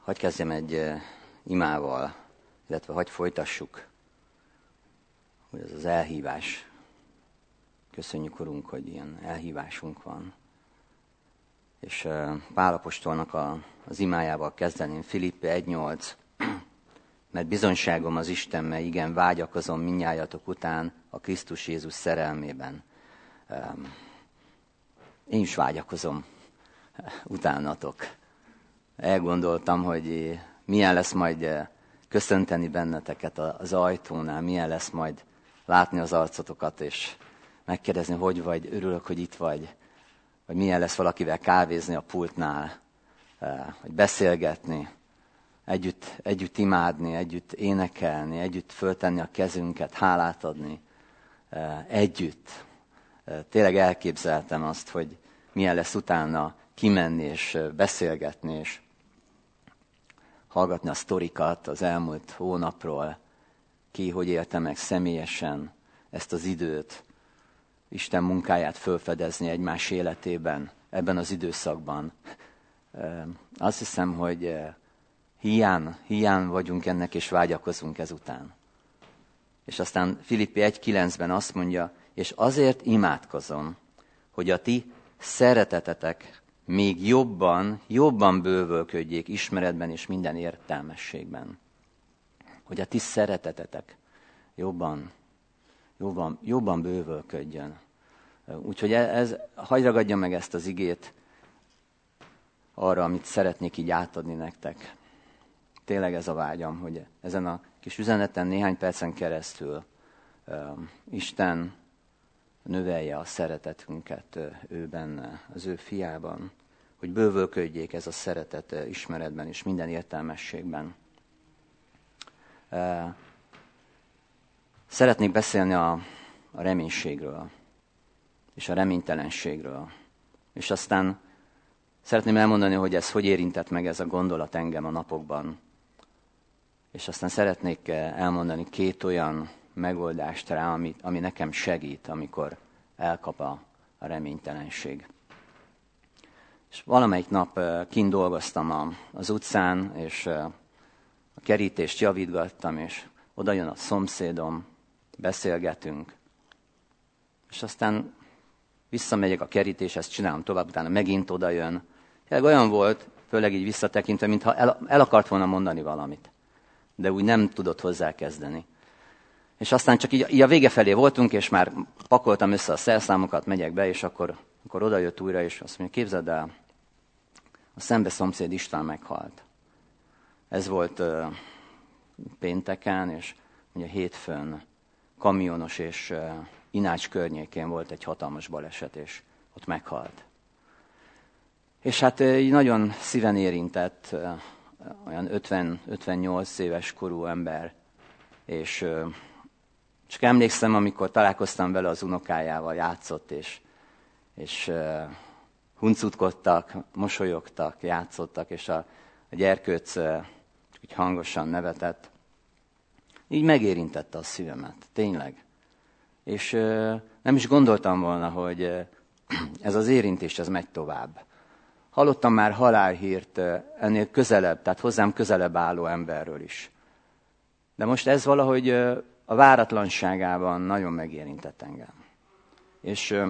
Hadd kezdjem egy imával, illetve hadd folytassuk, hogy ez az elhívás. Köszönjük, Urunk, hogy ilyen elhívásunk van. És Pál apostolnak az imájával kezdeném, Filippi 1.8, mert bizonyságom az Istennel, igen, vágyakozom mindnyájatok után a Krisztus Jézus szerelmében. Én is vágyakozom utánatok. Elgondoltam, hogy milyen lesz majd köszönteni benneteket az ajtónál, milyen lesz majd látni az arcotokat, és megkérdezni, hogy vagy, örülök, hogy itt vagy milyen lesz valakivel kávézni a pultnál, vagy beszélgetni, együtt imádni, együtt énekelni, együtt föltenni a kezünket, hálát adni, együtt. Tényleg elképzeltem azt, hogy milyen lesz utána kimenni és beszélgetni, és hallgatni a sztorikat az elmúlt hónapról, ki hogy élte meg személyesen ezt az időt, Isten munkáját felfedezni egymás életében, ebben az időszakban. Azt hiszem, hogy hiány vagyunk ennek, és vágyakozunk ezután. És aztán Filippi 1.9-ben azt mondja, és azért imádkozom, hogy a ti szeretetetek még jobban bővölködjék ismeretben és minden értelmességben. Hogy a ti szeretetetek jobban bővölködjön. Úgyhogy hadd ragadjam meg ezt az igét arra, amit szeretnék így átadni nektek. Tényleg ez a vágyam, hogy ezen a kis üzeneten néhány percen keresztül Isten növelje a szeretetünket ő benne, az ő fiában, hogy bővölködjék ez a szeretet ismeretben és minden értelmességben. Szeretnék beszélni a reménységről és a reménytelenségről. És aztán szeretném elmondani, hogy ez hogy érintett meg ez a gondolat engem a napokban. És aztán szeretnék elmondani 2 olyan megoldást rá, ami nekem segít, amikor elkap a reménytelenség. És valamelyik nap kint dolgoztam az utcán, és a kerítést javítgattam, és oda jön a szomszédom, beszélgetünk, és aztán visszamegyek a kerítéshez, csinálom tovább, utána megint oda jön. Olyan volt, főleg így visszatekintve, mintha el akart volna mondani valamit, de úgy nem tudott hozzá kezdeni. És aztán csak így a vége felé voltunk, és már pakoltam össze a szerszámokat, megyek be, és akkor oda jött újra, és azt mondja, képzeld el, a szembe szomszéd István meghalt. Ez volt pénteken, és ugye hétfőn kamionos és Inács környékén volt egy hatalmas baleset, és ott meghalt. És hát így nagyon szíven érintett, olyan 50-58 éves korú ember, és csak emlékszem, amikor találkoztam vele, az unokájával játszott, és huncutkodtak, mosolyogtak, játszottak, és a gyerkőc úgy hangosan nevetett. Így megérintette a szívemet, tényleg. És nem is gondoltam volna, hogy ez az érintés, ez megy tovább. Hallottam már halálhírt ennél közelebb, tehát hozzám közelebb álló emberről is. De most ez valahogy a váratlanságában nagyon megérintett engem. És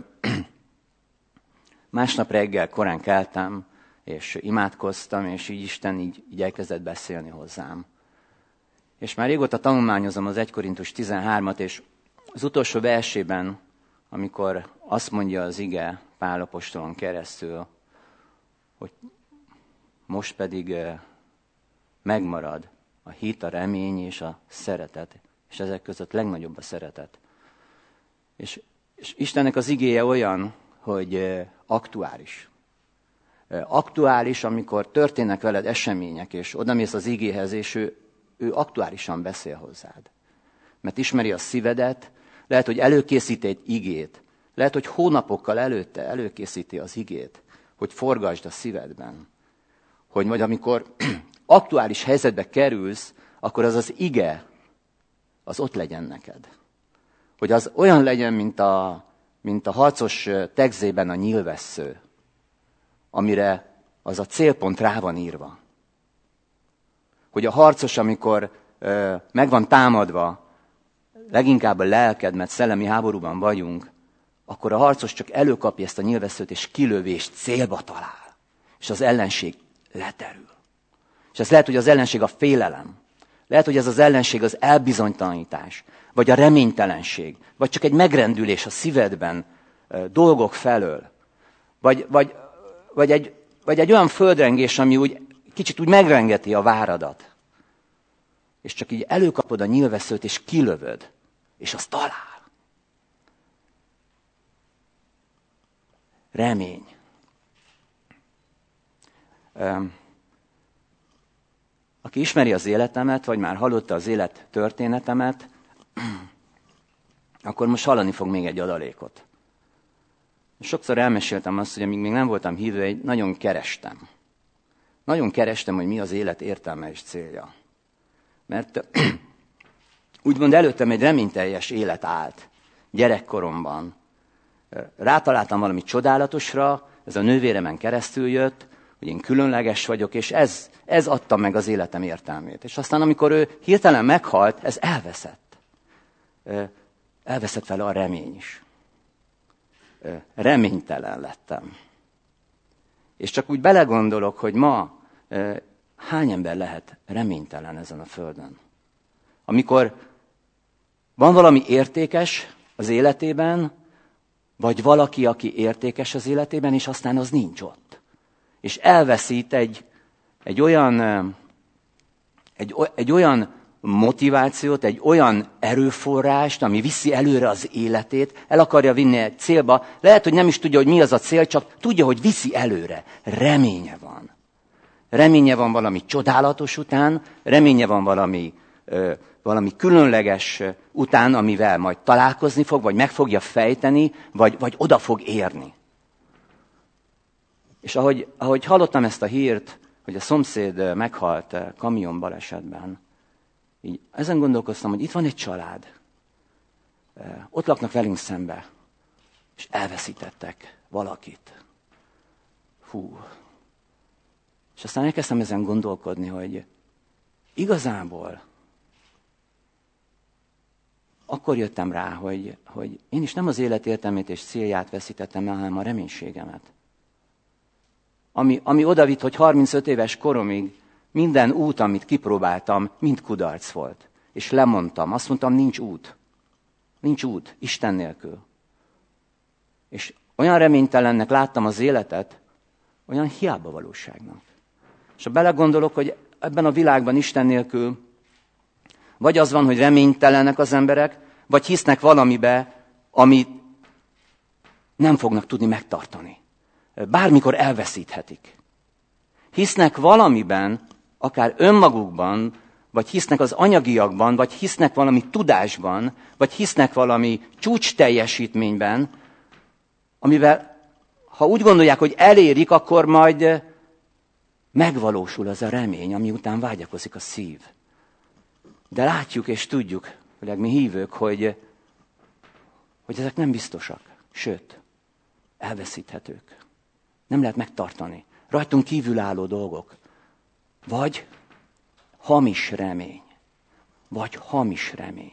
másnap reggel korán keltem, és imádkoztam, és így Isten így elkezdett beszélni hozzám. És már régóta tanulmányozom az 1 Korintus 13-at, és az utolsó versében, amikor azt mondja az ige Pál apostolon keresztül, hogy most pedig megmarad a hit, a remény és a szeretet, és ezek között legnagyobb a szeretet. És Istennek az igéje olyan, hogy aktuális. Aktuális, amikor történnek veled események, és odamész az igéhez, és ő aktuálisan beszél hozzád. Mert ismeri a szívedet, lehet, hogy előkészít egy igét, lehet, hogy hónapokkal előtte előkészíti az igét, hogy forgasd a szívedben. Hogy majd amikor aktuális helyzetbe kerülsz, akkor az ige, az ott legyen neked. Hogy az olyan legyen, mint a harcos tegzében a nyílvessző, amire az a célpont rá van írva. hogy a harcos, amikor meg van támadva, leginkább a lelked, mert szellemi háborúban vagyunk, akkor a harcos csak előkapja ezt a nyilvesszőt, és kilövi, és célba talál. És az ellenség leterül. És ez lehet, hogy az ellenség a félelem. Lehet, hogy ez az ellenség az elbizonytalanítás, vagy a reménytelenség, vagy csak egy megrendülés a szívedben dolgok felől. Vagy egy olyan földrengés, ami úgy kicsit úgy megrengeti a váradat. És csak így előkapod a nyilvesszőt, és kilövöd, és az talál. Remény. Aki ismeri az életemet, vagy már hallotta az élet történetemet, akkor most hallani fog még egy adalékot. Sokszor elmeséltem azt, hogy amíg még nem voltam hívő, nagyon kerestem. Nagyon kerestem, hogy mi az élet értelme és célja. Mert úgymond előttem egy reményteljes élet állt gyerekkoromban. Rátaláltam valami csodálatosra, ez a nővéremen keresztül jött, hogy én különleges vagyok, és ez adta meg az életem értelmét. És aztán, amikor ő hirtelen meghalt, ez elveszett. Elveszett vele a remény is. Reménytelen lettem. És csak úgy belegondolok, hogy ma hány ember lehet reménytelen ezen a földön. Amikor van valami értékes az életében, vagy valaki, aki értékes az életében, és aztán az nincs ott. És elveszít egy olyan motivációt, egy olyan erőforrást, ami viszi előre az életét, el akarja vinni egy célba. Lehet, hogy nem is tudja, hogy mi az a cél, csak tudja, hogy viszi előre. Reménye van. Reménye van valami csodálatos után, reménye van valami különleges után, amivel majd találkozni fog, vagy meg fogja fejteni, vagy oda fog érni. És ahogy hallottam ezt a hírt, hogy a szomszéd meghalt kamionbalesetben, így ezen gondolkoztam, hogy itt van egy család, ott laknak velünk szembe, és elveszítettek valakit. Fú. És aztán elkezdtem ezen gondolkodni, hogy igazából akkor jöttem rá, hogy én is nem az élet értelmét és célját veszítettem el, hanem a reménységemet. Ami odavitt, hogy 35 éves koromig minden út, amit kipróbáltam, mind kudarc volt. És lemondtam. Azt mondtam, nincs út. Nincs út, Isten nélkül. És olyan reménytelennek láttam az életet, olyan hiába valóságnak. És ha belegondolok, hogy ebben a világban Isten nélkül vagy az van, hogy reménytelenek az emberek, vagy hisznek valamibe, amit nem fognak tudni megtartani. Bármikor elveszíthetik. Hisznek valamiben, akár önmagukban, vagy hisznek az anyagiakban, vagy hisznek valami tudásban, vagy hisznek valami csúcs teljesítményben, amivel, ha úgy gondolják, hogy elérik, akkor majd megvalósul az a remény, ami után vágyakozik a szív. De látjuk és tudjuk, főleg mi hívők, hogy ezek nem biztosak, sőt, elveszíthetők. Nem lehet megtartani. Rajtunk kívülálló dolgok. Vagy hamis remény. Vagy hamis remény.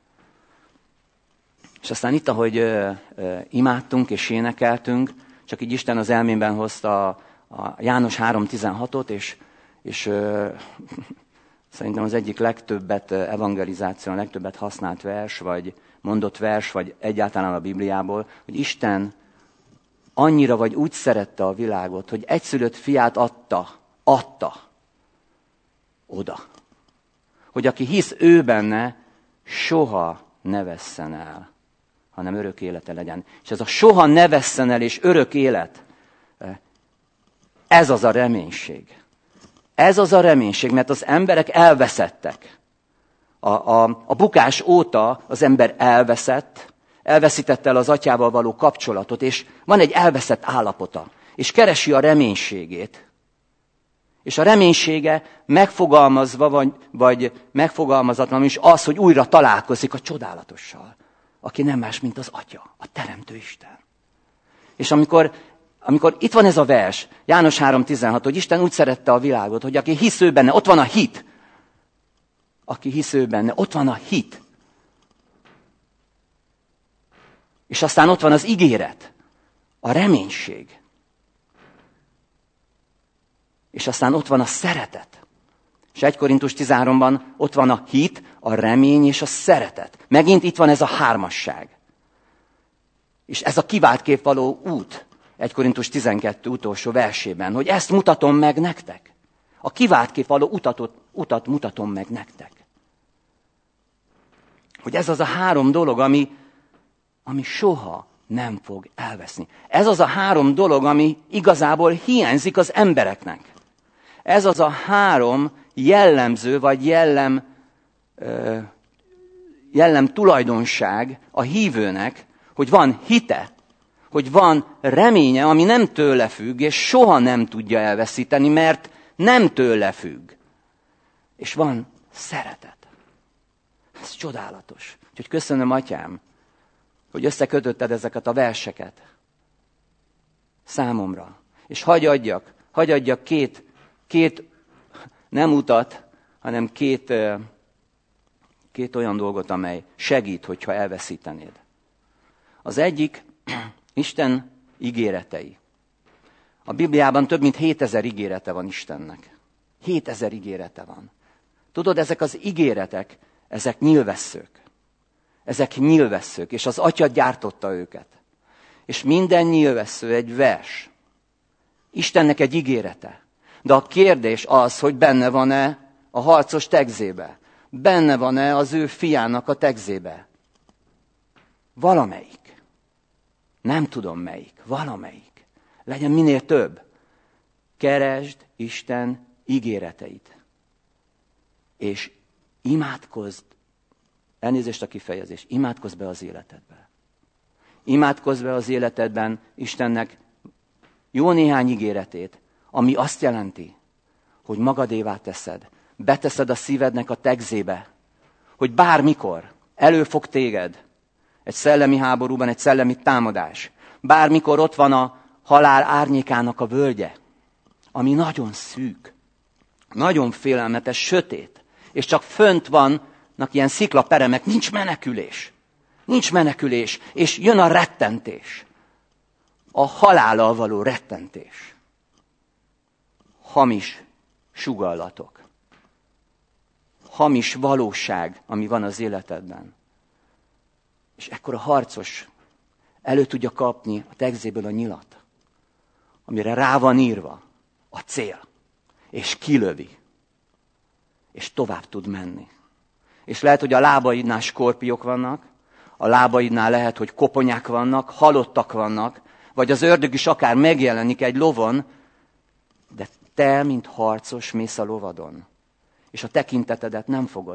És aztán itt, ahogy imádtunk és énekeltünk, csak így Isten az elmémben hozta a János 3:16-ot, és szerintem az egyik legtöbbet evangelizáción, legtöbbet használt vers, vagy mondott vers, vagy egyáltalán a Bibliából, hogy Isten annyira vagy úgy szerette a világot, hogy egyszülött fiát adta oda. Hogy aki hisz ő benne, soha ne vesszen el, hanem örök élete legyen. És ez a soha ne vesszen el és örök élet, ez az a reménység. Ez az a reménység, mert az emberek elveszettek. A bukás óta az ember elveszítette el az atyával való kapcsolatot, és van egy elveszett állapota, és keresi a reménységét. És a reménysége megfogalmazva, vagy megfogalmazatlan is az, hogy újra találkozik a csodálatossal, aki nem más, mint az Atya, a Teremtő Isten. És amikor itt van ez a vers, János 3:16, hogy Isten úgy szerette a világot, hogy aki hisz ő benne, ott van a hit, aki hisz ő benne. Ott van a hit. És aztán ott van az ígéret, a reménység. És aztán ott van a szeretet. És 1 Korintus 13-ban ott van a hit, a remény és a szeretet. Megint itt van ez a hármasság. És ez a kivált való út, 1 Korintus 12 utolsó versében, hogy ezt mutatom meg nektek. A kivált való utat mutatom meg nektek. Hogy ez az a 3 dolog, ami soha nem fog elveszni. Ez az a 3 dolog, ami igazából hiányzik az embereknek. Ez az a 3 jellemző, vagy jellem tulajdonság a hívőnek, hogy van hite, hogy van reménye, ami nem tőle függ, és soha nem tudja elveszíteni, mert nem tőle függ. És van szeretet. Ez csodálatos. Úgyhogy köszönöm, Atyám, hogy összekötötted ezeket a verseket számomra. És hagy adjak két nem utat, hanem két olyan dolgot, amely segít, hogyha elveszítenéd. Az egyik, Isten ígéretei. A Bibliában több mint 7000 ígérete van Istennek. 7000 ígérete van. Tudod, ezek az ígéretek, ezek nyilvesszők. Ezek nyilvesszők, és az Atya gyártotta őket. És minden nyilvessző egy vers. Istennek egy ígérete. De a kérdés az, hogy benne van-e a harcos tegzébe. Benne van-e az ő fiának a tegzébe. Valamelyik. Nem tudom melyik. Valamelyik. Legyen minél több. Keresd Isten ígéreteit. És imádkozd. Elnézést a kifejezés. Imádkozz be az életedbe. Imádkozz be az életedben Istennek jó néhány ígéretét, ami azt jelenti, hogy magadévá teszed. Beteszed a szívednek a tegzébe, hogy bármikor elő fog téged egy szellemi háborúban, egy szellemi támadás. Bármikor ott van a halál árnyékának a völgye, ami nagyon szűk, nagyon félelmetes, sötét, és csak fönt vannak ilyen sziklaperemek, nincs menekülés. Nincs menekülés, és jön a rettentés. A halállal való rettentés. Hamis sugallatok. Hamis valóság, ami van az életedben. És ekkor a harcos elő tudja kapni a tegzéből a nyilat, amire rá van írva a cél, és kilövi, és tovább tud menni. És lehet, hogy a lábaidnál skorpiók vannak, a lábaidnál lehet, hogy koponyák vannak, halottak vannak, vagy az ördög is akár megjelenik egy lovon, de te, mint harcos, mész a lovadon. És a tekintetedet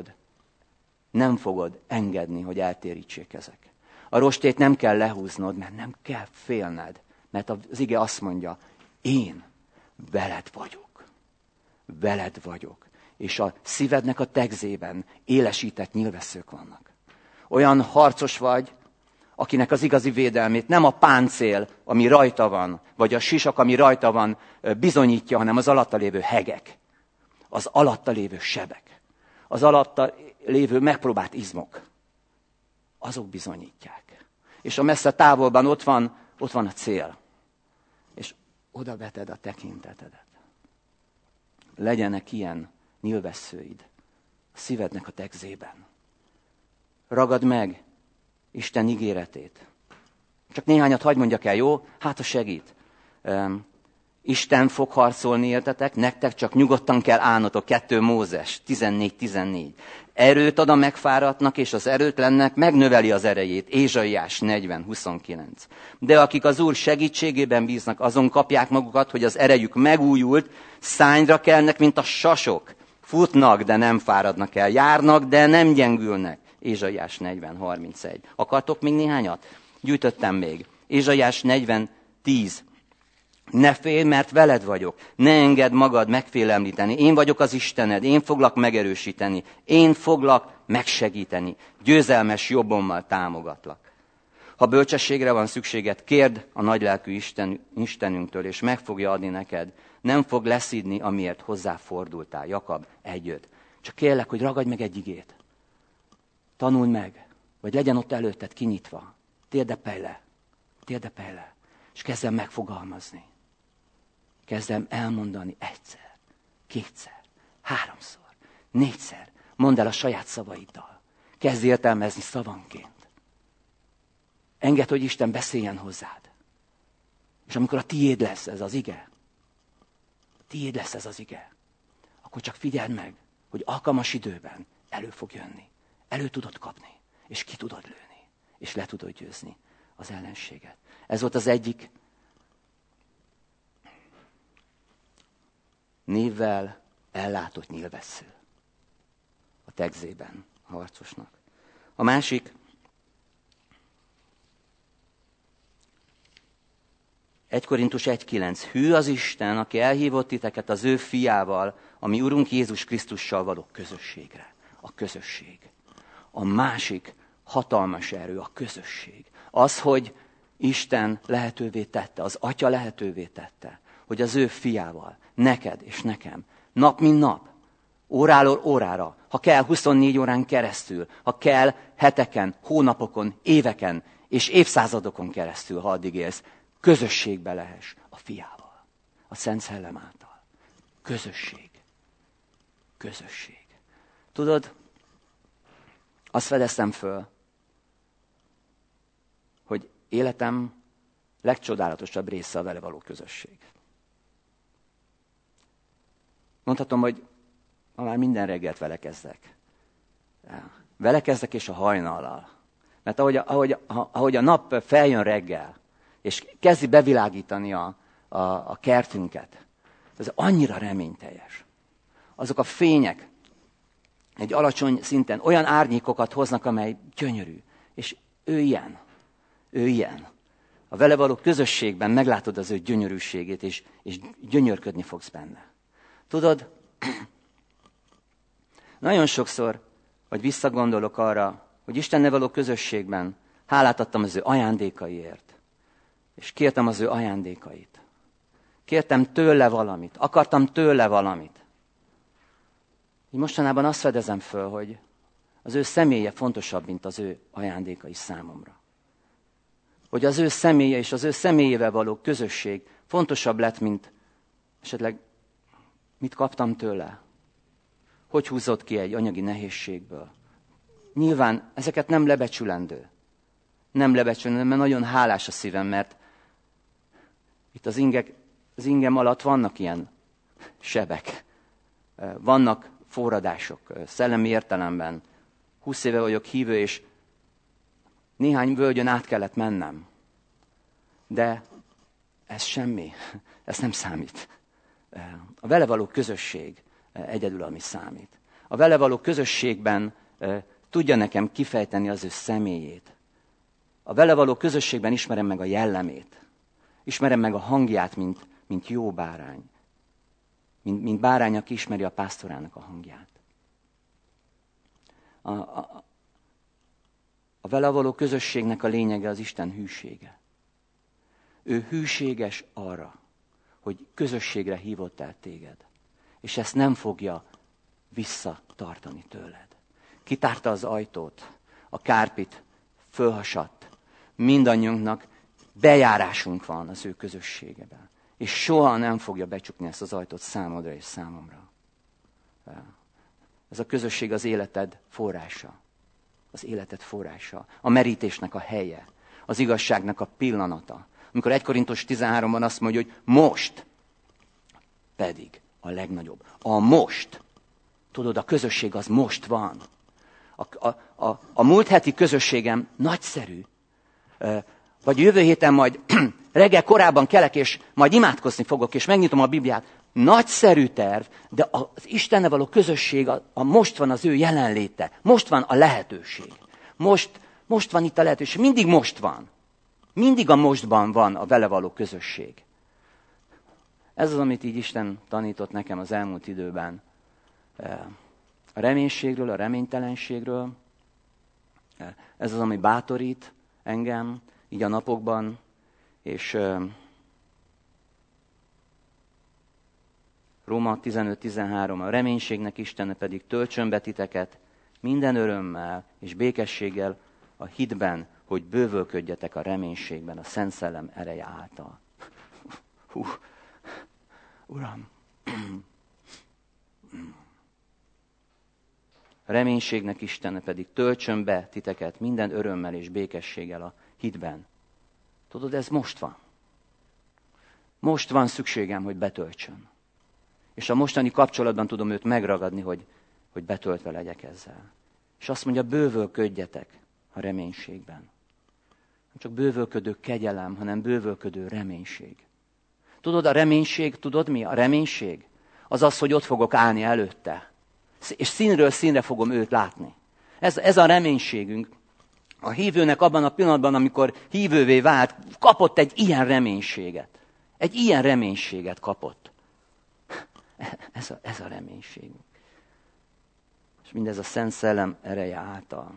nem fogod engedni, hogy eltérítsék ezek. A rostét nem kell lehúznod, mert nem kell félned. Mert az ige azt mondja, én veled vagyok. Veled vagyok. És a szívednek a tegzében élesített nyilvesszők vannak. Olyan harcos vagy, akinek az igazi védelmét nem a páncél, ami rajta van, vagy a sisak, ami rajta van, bizonyítja, hanem az alatta lévő hegek, az alatta lévő sebek, az alatta lévő megpróbált izmok. Azok bizonyítják. És a messze távolban ott van a cél. És oda veted a tekintetedet. Legyenek ilyen nyilvesszőid a szívednek a tegzében. Ragad meg Isten ígéretét. Csak néhányat hadd mondjak el, jó? Hát, ha segít. Isten fog harcolni, értetek? Nektek csak nyugodtan kell állnotok. 2 Mózes 14:14. Erőt ad a megfáradtnak, és az erőtlennek megnöveli az erejét. Ézsaiás 40:29. De akik az Úr segítségében bíznak, azon kapják magukat, hogy az erejük megújult, szányra kelnek, mint a sasok. Futnak, de nem fáradnak el. Járnak, de nem gyengülnek. Ézsaiás 40:31. Akartok még néhányat? Gyűjtöttem még. Ézsaiás 40:10. Ne félj, mert veled vagyok. Ne engedd magad megfélemlíteni. Én vagyok az Istened. Én foglak megerősíteni. Én foglak megsegíteni. Győzelmes jobbommal támogatlak. Ha bölcsességre van szükséged, kérd a nagylelkű Istenünktől, és meg fogja adni neked. Nem fog leszídni, amiért hozzáfordultál. Jakab 1:5. Csak kérlek, hogy ragadj meg egy igét. Tanuld meg, vagy legyen ott előtted kinyitva. Térdepelj le, és kezdem megfogalmazni. Kezdem elmondani egyszer, kétszer, háromszor, négyszer. Mondd el a saját szavaiddal. Kezdj értelmezni szavanként. Engedd, hogy Isten beszéljen hozzád. És amikor a tiéd lesz ez az ige, akkor csak figyeld meg, hogy alkalmas időben elő fog jönni. Elő tudod kapni, és ki tudod lőni, és le tudod győzni az ellenséget. Ez volt az egyik névvel ellátott nyilvessző a tegzében a harcosnak. A másik, 1 Korintus 1.9. Hű az Isten, aki elhívott titeket az ő fiával, a mi Urunk Jézus Krisztussal való közösségre. A közösség. A másik hatalmas erő, a közösség. Az, hogy Isten lehetővé tette, az Atya lehetővé tette, hogy az ő fiával, neked és nekem, nap mint nap, óráról órára, ha kell 24 órán keresztül, ha kell heteken, hónapokon, éveken és évszázadokon keresztül, ha addig élsz, közösségbe lehess a fiával, a Szent Szellem által. Közösség. Közösség. Tudod, azt fedeztem föl, hogy életem legcsodálatosabb része a vele való közösség. Mondhatom, hogy ma már minden reggelt vele kezdek. Vele kezdek és a hajnallal. Mert ahogy a nap feljön reggel, és kezdi bevilágítani a kertünket, ez annyira reményteljes. Azok a fények egy alacsony szinten olyan árnyékokat hoznak, amely gyönyörű. És ő ilyen. A vele való közösségben meglátod az ő gyönyörűségét, és gyönyörködni fogsz benne. Tudod, nagyon sokszor, hogy visszagondolok arra, hogy Istennel való közösségben hálát adtam az ő ajándékaiért. És kértem az ő ajándékait. Kértem tőle valamit. Akartam tőle valamit. Így mostanában azt fedezem föl, hogy az ő személye fontosabb, mint az ő ajándékai számomra. Hogy az ő személye és az ő személyével való közösség fontosabb lett, mint esetleg mit kaptam tőle. Hogy húzott ki egy anyagi nehézségből. Nyilván ezeket nem lebecsülendő. Nem lebecsülendő, mert nagyon hálás a szívem, mert itt az ingem alatt vannak ilyen sebek. Vannak forradások, szellemi értelemben. 20 éve vagyok hívő, és néhány völgyön át kellett mennem. De ez semmi, ez nem számít. A vele való közösség egyedül, ami számít. A vele való közösségben tudja nekem kifejteni az ő személyét. A vele való közösségben ismerem meg a jellemét. Ismerem meg a hangját, mint jó bárány. Mint bárány, aki ismeri a pásztorának a hangját. A vele való közösségnek a lényege az Isten hűsége. Ő hűséges arra, hogy közösségre hívott el téged. És ezt nem fogja visszatartani tőled. Kitárta az ajtót, a kárpit fölhasadt. Mindannyiunknak bejárásunk van az ő közösségében. És soha nem fogja becsukni ezt az ajtót számodra és számomra. Ez a közösség az életed forrása. Az életed forrása. A merítésnek a helye. Az igazságnak a pillanata. Amikor 1 Korintus 13-ban azt mondja, hogy most pedig a legnagyobb. A most. Tudod, a közösség az most van. A múlt heti közösségem nagyszerű. Vagy jövő héten majd reggel korábban kelek, és majd imádkozni fogok, és megnyitom a Bibliát. Nagyszerű terv, de az Istennel való közösség, most van az ő jelenléte. Most van a lehetőség. Most van itt a lehetőség. Mindig most van. Mindig a mostban van a vele való közösség. Ez az, amit így Isten tanított nekem az elmúlt időben. A reménységről, a reménytelenségről. Ez az, ami bátorít engem így a napokban, és Róma 15-13, a reménységnek Istene pedig töltsön be titeket minden örömmel és békességgel a hitben, hogy bővölködjetek a reménységben, a Szent Szellem ereje által. Uram! A reménységnek Istene pedig töltsön be titeket minden örömmel és békességgel a hitben. Tudod, ez most van. Most van szükségem, hogy betöltsön. És a mostani kapcsolatban tudom őt megragadni, hogy betöltve legyek ezzel. És azt mondja, bővölködjetek a reménységben. Nem csak bővölködő kegyelem, hanem bővölködő reménység. Tudod, a reménység, tudod mi? A reménység az az, hogy ott fogok állni előtte. És színről színre fogom őt látni. Ez a reménységünk. A hívőnek abban a pillanatban, amikor hívővé vált, kapott egy ilyen reménységet. Egy ilyen reménységet kapott. Ez a reménységünk. És mindez a Szent Szellem ereje által.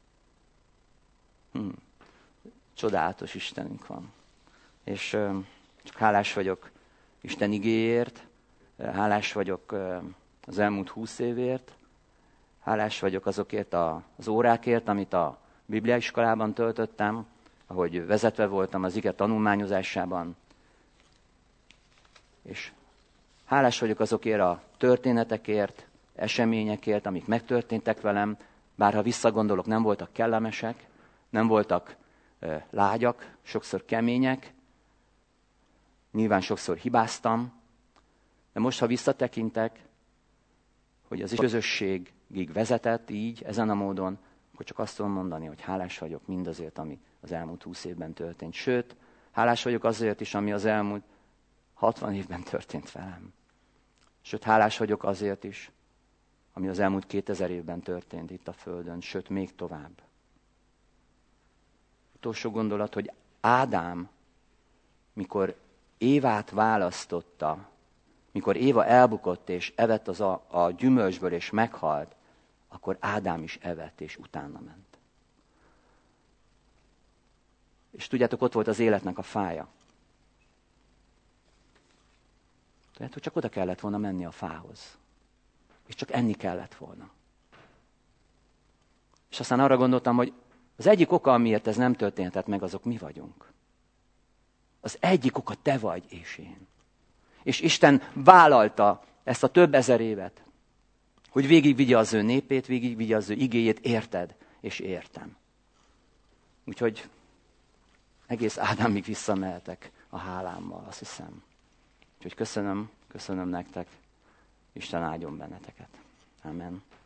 Csodálatos Istenünk van. És csak hálás vagyok Isten igéért, hálás vagyok az elmúlt 20 évért, hálás vagyok azokért az órákért, amit a Bibliaiskolában töltöttem, ahogy vezetve voltam az ige tanulmányozásában. És hálás vagyok azokért a történetekért, eseményekért, amik megtörténtek velem, bár ha visszagondolok, nem voltak kellemesek, nem voltak lágyak, sokszor kemények, nyilván sokszor hibáztam, de most, ha visszatekintek, hogy az közösségig vezetett így, ezen a módon, akkor csak azt tudom mondani, hogy hálás vagyok mindazért, ami az elmúlt 20 évben történt. Sőt, hálás vagyok azért is, ami az elmúlt 60 évben történt velem. Sőt, hálás vagyok azért is, ami az elmúlt 2000 évben történt itt a Földön, sőt, még tovább. Utolsó gondolat, hogy Ádám, mikor Évát választotta, mikor Éva elbukott és evett a gyümölcsből és meghalt, akkor Ádám is evett és utána ment. És tudjátok, ott volt az életnek a fája. Tudjátok, csak oda kellett volna menni a fához. És csak enni kellett volna. És aztán arra gondoltam, hogy az egyik oka, amiért ez nem történhetett meg, azok mi vagyunk. Az egyik oka te vagy és én. És Isten vállalta ezt a több ezer évet, hogy végigvigye az ő népét, végigvigye az ő igéjét, érted és értem. Úgyhogy egész Ádámig visszamehetek a hálámmal, azt hiszem. Úgyhogy köszönöm nektek, Isten áldjon benneteket. Amen.